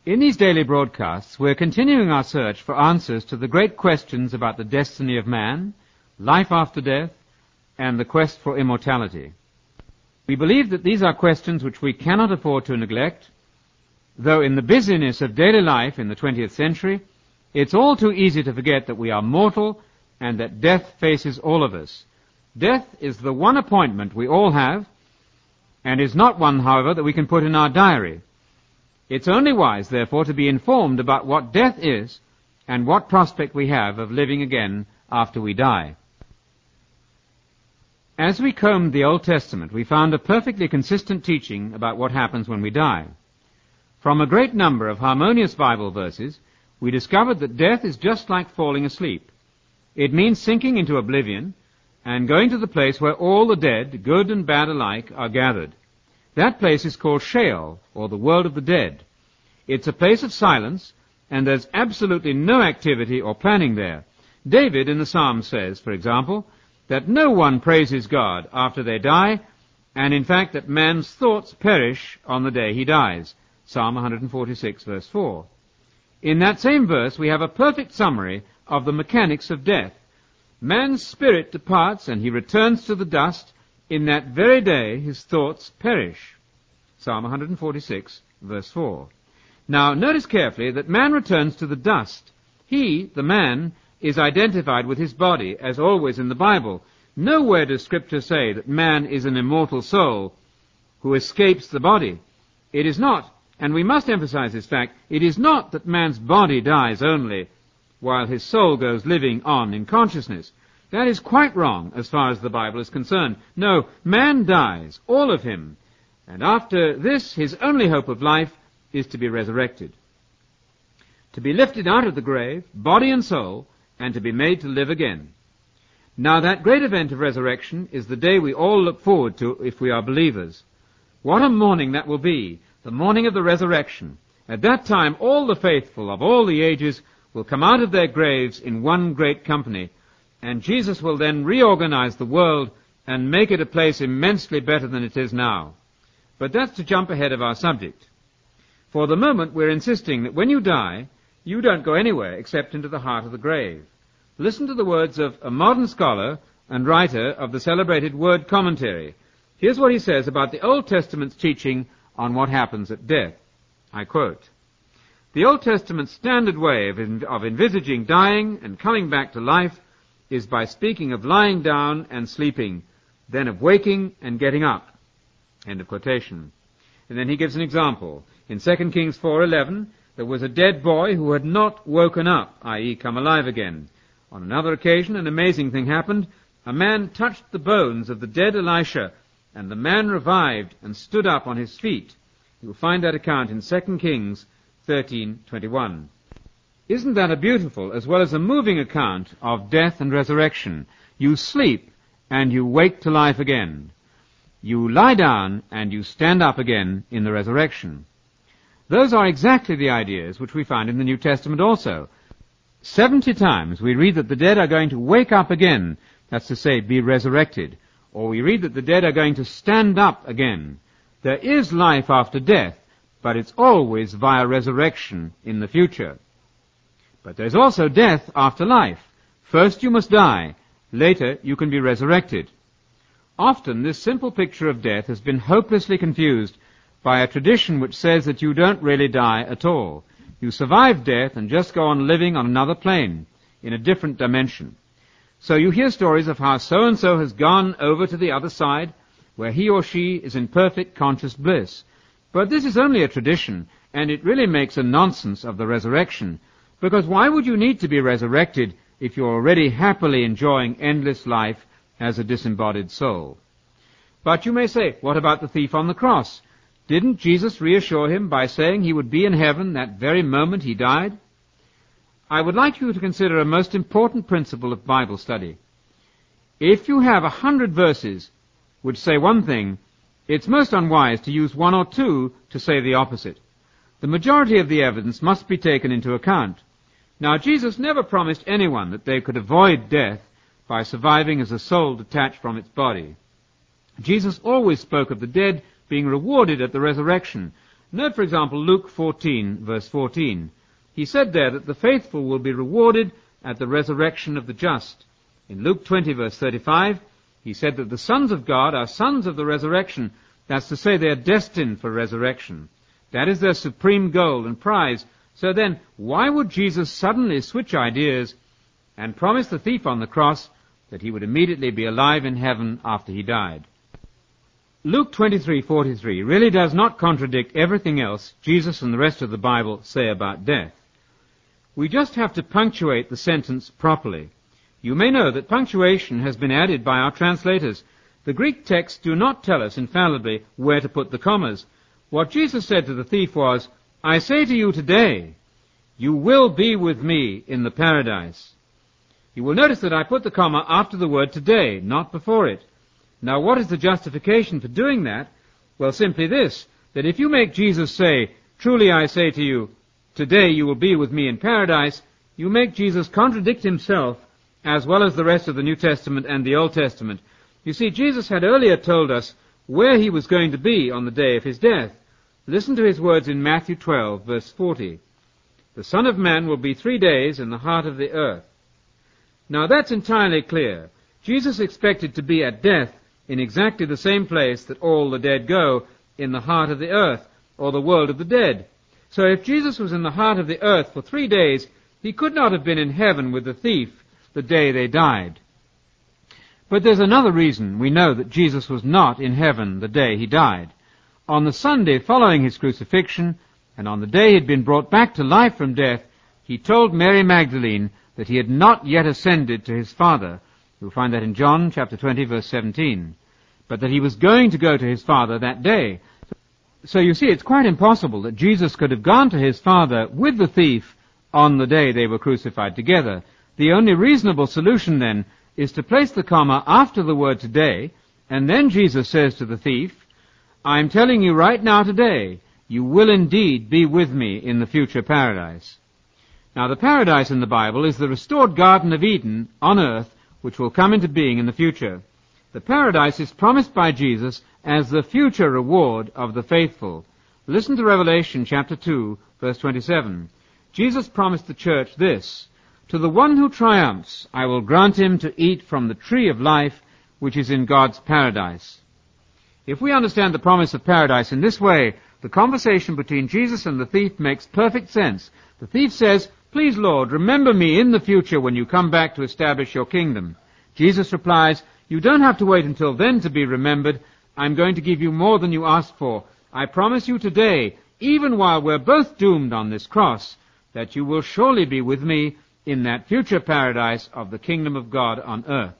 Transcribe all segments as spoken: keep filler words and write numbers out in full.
In these daily broadcasts, we're continuing our search for answers to the great questions about the destiny of man, life after death, and the quest for immortality. We believe that these are questions which we cannot afford to neglect, though in the busyness of daily life in the twentieth century, it's all too easy to forget that we are mortal and that death faces all of us. Death is the one appointment we all have, and is not one, however, that we can put in our diary. It's only wise, therefore, to be informed about what death is and what prospect we have of living again after we die. As we combed the Old Testament, we found a perfectly consistent teaching about what happens when we die. From a great number of harmonious Bible verses, we discovered that death is just like falling asleep. It means sinking into oblivion and going to the place where all the dead, good and bad alike, are gathered. That place is called Sheol, or the world of the dead. It's a place of silence, and there's absolutely no activity or planning there. David in the Psalms says, for example, that no one praises God after they die, and in fact that man's thoughts perish on the day he dies. Psalm one forty-six, verse four. In that same verse we have a perfect summary of the mechanics of death. Man's spirit departs and he returns to the dust. In that very day his thoughts perish. Psalm one forty-six, verse four. Now notice carefully that man returns to the dust. He, the man, is identified with his body, as always in the Bible. Nowhere does Scripture say that man is an immortal soul who escapes the body. It is not, and we must emphasize this fact, it is not that man's body dies only while his soul goes living on in consciousness. That is quite wrong as far as the Bible is concerned. No, man dies, all of him, and after this his only hope of life is to be resurrected, to be lifted out of the grave, body and soul, and to be made to live again. Now that great event of resurrection is the day we all look forward to if we are believers. What a morning that will be, the morning of the resurrection. At that time all the faithful of all the ages will come out of their graves in one great company, and Jesus will then reorganize the world and make it a place immensely better than it is now. But that's to jump ahead of our subject. For the moment we're insisting that when you die, you don't go anywhere except into the heart of the grave. Listen to the words of a modern scholar and writer of the celebrated Word Commentary. Here's what he says about the Old Testament's teaching on what happens at death. I quote, "The Old Testament's standard way of, en- of envisaging dying and coming back to life is by speaking of lying down and sleeping, then of waking and getting up." End of quotation. And then he gives an example. In Second Kings four eleven, there was a dead boy who had not woken up, that is come alive again. On another occasion, an amazing thing happened. A man touched the bones of the dead Elisha, and the man revived and stood up on his feet. You will find that account in Second Kings thirteen twenty-one. Isn't that a beautiful as well as a moving account of death and resurrection? You sleep and you wake to life again. You lie down and you stand up again in the resurrection. Those are exactly the ideas which we find in the New Testament also. Seventy times we read that the dead are going to wake up again, that's to say, be resurrected, or we read that the dead are going to stand up again. There is life after death, but it's always via resurrection in the future. But there's also death after life. First you must die, later you can be resurrected. Often this simple picture of death has been hopelessly confused by a tradition which says that you don't really die at all. You survive death and just go on living on another plane, in a different dimension. So you hear stories of how so-and-so has gone over to the other side, where he or she is in perfect conscious bliss. But this is only a tradition, and it really makes a nonsense of the resurrection, because why would you need to be resurrected if you're already happily enjoying endless life as a disembodied soul? But you may say, what about the thief on the cross? Didn't Jesus reassure him by saying he would be in heaven that very moment he died? I would like you to consider a most important principle of Bible study. If you have a hundred verses which say one thing, it's most unwise to use one or two to say the opposite. The majority of the evidence must be taken into account. Now, Jesus never promised anyone that they could avoid death by surviving as a soul detached from its body. Jesus always spoke of the dead being rewarded at the resurrection. Note, for example, Luke fourteen, verse fourteen. He said there that the faithful will be rewarded at the resurrection of the just. In Luke twenty, verse thirty-five, he said that the sons of God are sons of the resurrection. That's to say, they are destined for resurrection. That is their supreme goal and prize. So then, why would Jesus suddenly switch ideas and promise the thief on the cross that he would immediately be alive in heaven after he died? Luke twenty-three forty-three really does not contradict everything else Jesus and the rest of the Bible say about death. We just have to punctuate the sentence properly. You may know that punctuation has been added by our translators. The Greek texts do not tell us infallibly where to put the commas. What Jesus said to the thief was, "I say to you today, you will be with me in the paradise." You will notice that I put the comma after the word today, not before it. Now, what is the justification for doing that? Well, simply this, that if you make Jesus say, "Truly I say to you, today you will be with me in paradise," you make Jesus contradict himself as well as the rest of the New Testament and the Old Testament. You see, Jesus had earlier told us where he was going to be on the day of his death. Listen to his words in Matthew twelve, verse forty. "The Son of Man will be three days in the heart of the earth." Now that's entirely clear. Jesus expected to be at death in exactly the same place that all the dead go, in the heart of the earth, or the world of the dead. So if Jesus was in the heart of the earth for three days, he could not have been in heaven with the thief the day they died. But there's another reason we know that Jesus was not in heaven the day he died. On the Sunday following his crucifixion, and on the day he had been brought back to life from death, he told Mary Magdalene that he had not yet ascended to his Father. You'll find that in John chapter twenty, verse seventeen. But that he was going to go to his Father that day. So you see, it's quite impossible that Jesus could have gone to his Father with the thief on the day they were crucified together. The only reasonable solution, then, is to place the comma after the word today, and then Jesus says to the thief, "I'm telling you right now today, you will indeed be with me in the future paradise." Now, the paradise in the Bible is the restored Garden of Eden on earth, which will come into being in the future. The paradise is promised by Jesus as the future reward of the faithful. Listen to Revelation chapter two, verse twenty-seven. Jesus promised the church this, "To the one who triumphs, I will grant him to eat from the tree of life, which is in God's paradise." If we understand the promise of paradise in this way, the conversation between Jesus and the thief makes perfect sense. The thief says, "Please, Lord, remember me in the future when you come back to establish your kingdom." Jesus replies, "You don't have to wait until then to be remembered. I'm going to give you more than you asked for. I promise you today, even while we're both doomed on this cross, that you will surely be with me in that future paradise of the kingdom of God on earth."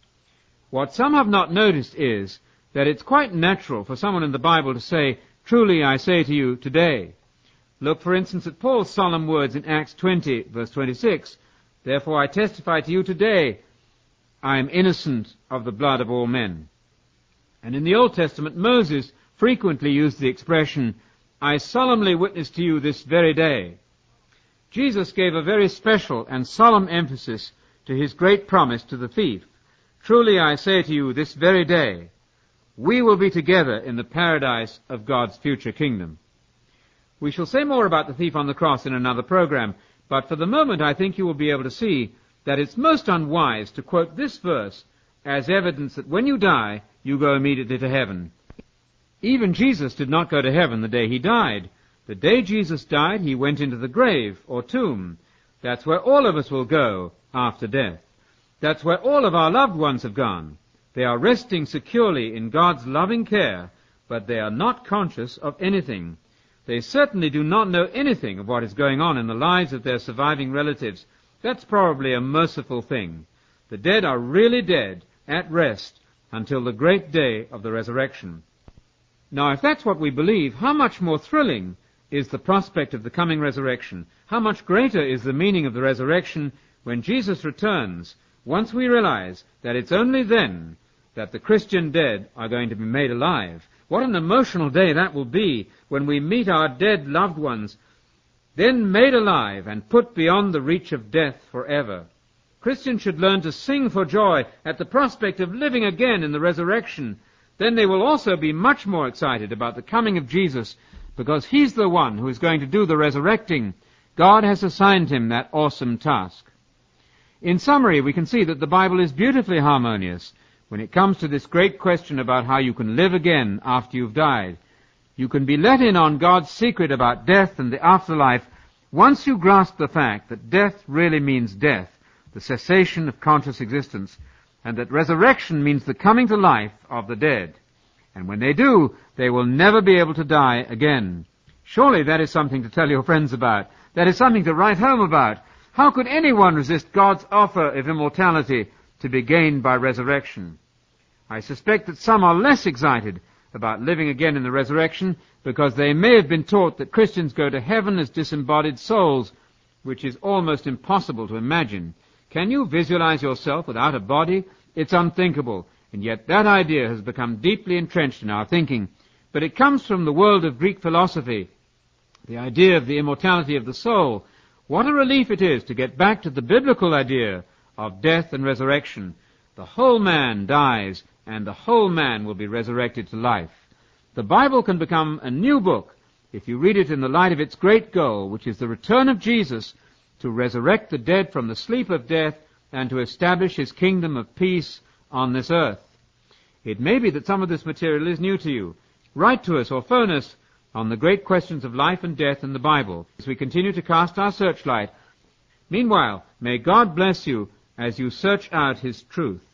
What some have not noticed is that it's quite natural for someone in the Bible to say, "Truly I say to you today." Look, for instance, at Paul's solemn words in Acts twenty, verse twenty-six. "Therefore I testify to you today, I am innocent of the blood of all men." And in the Old Testament, Moses frequently used the expression, "I solemnly witness to you this very day." Jesus gave a very special and solemn emphasis to his great promise to the thief. "Truly I say to you this very day, we will be together in the paradise of God's future kingdom." We shall say more about the thief on the cross in another program, but for the moment I think you will be able to see that it's most unwise to quote this verse as evidence that when you die, you go immediately to heaven. Even Jesus did not go to heaven the day he died. The day Jesus died, he went into the grave, or tomb. That's where all of us will go after death. That's where all of our loved ones have gone. They are resting securely in God's loving care, but they are not conscious of anything. They certainly do not know anything of what is going on in the lives of their surviving relatives. That's probably a merciful thing. The dead are really dead, at rest, until the great day of the resurrection. Now, if that's what we believe, how much more thrilling is the prospect of the coming resurrection? How much greater is the meaning of the resurrection when Jesus returns, once we realize that it's only then that the Christian dead are going to be made alive? What an emotional day that will be when we meet our dead loved ones, then made alive and put beyond the reach of death forever. Christians should learn to sing for joy at the prospect of living again in the resurrection. Then they will also be much more excited about the coming of Jesus, because he's the one who is going to do the resurrecting. God has assigned him that awesome task. In summary, we can see that the Bible is beautifully harmonious when it comes to this great question about how you can live again after you've died. You can be let in on God's secret about death and the afterlife once you grasp the fact that death really means death, the cessation of conscious existence, and that resurrection means the coming to life of the dead. And when they do, they will never be able to die again. Surely that is something to tell your friends about. That is something to write home about. How could anyone resist God's offer of immortality to be gained by resurrection? I suspect that some are less excited about living again in the resurrection because they may have been taught that Christians go to heaven as disembodied souls, which is almost impossible to imagine. Can you visualize yourself without a body? It's unthinkable, and yet that idea has become deeply entrenched in our thinking. But it comes from the world of Greek philosophy, the idea of the immortality of the soul. What a relief it is to get back to the biblical idea of death and resurrection. The whole man dies, and the whole man will be resurrected to life. The Bible can become a new book if you read it in the light of its great goal, which is the return of Jesus to resurrect the dead from the sleep of death and to establish his kingdom of peace on this earth. It may be that some of this material is new to you. Write to us or phone us on the great questions of life and death in the Bible as we continue to cast our searchlight. Meanwhile, may God bless you as you search out his truth.